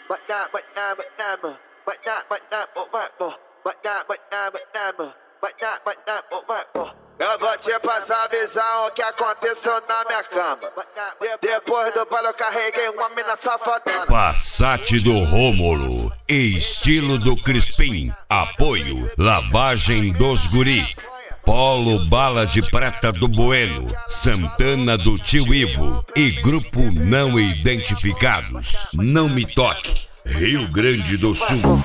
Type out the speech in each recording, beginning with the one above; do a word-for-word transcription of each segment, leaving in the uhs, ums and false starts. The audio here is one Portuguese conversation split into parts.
Eu vou te passar a visão o que aconteceu na minha cama. Depois do baile eu carreguei uma mina safadona. Passat do Rômulo, estilo do Crispim. Apoio Lavagem dos Guri. Polo Bala de Prata do Bueno, Santana do Tio Ivo e Grupo Não Identificados. Não Me Toque, Rio Grande do Sul.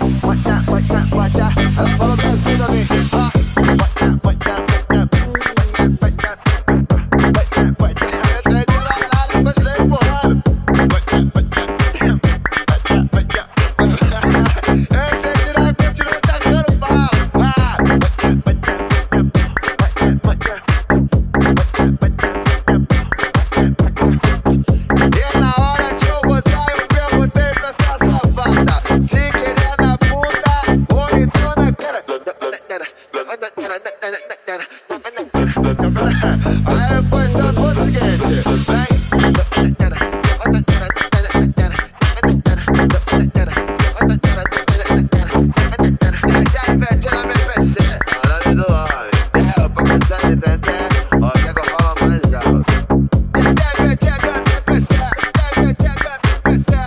Aí foi então o seguinte, já inverte na minha P C, o nome do homem, é pra você entender, ó, quer que eu falo mais alto. Já inverte na minha P C, já inverte na minha P C.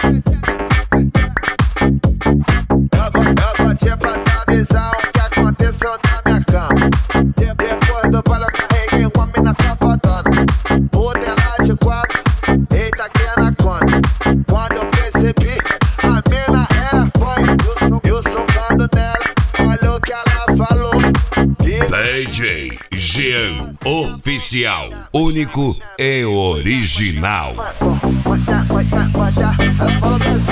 Eu vou, eu vou te passar a visão o que aconteceu na minha cama. Depois do baile eu carreguei uma mina safadona. Botei ela de quatro, eita que é na conta. Quando eu percebi, a mina era fã. Eu socando nela, olha o que ela falou. D J Jean Oficial, único e original. Ela falou que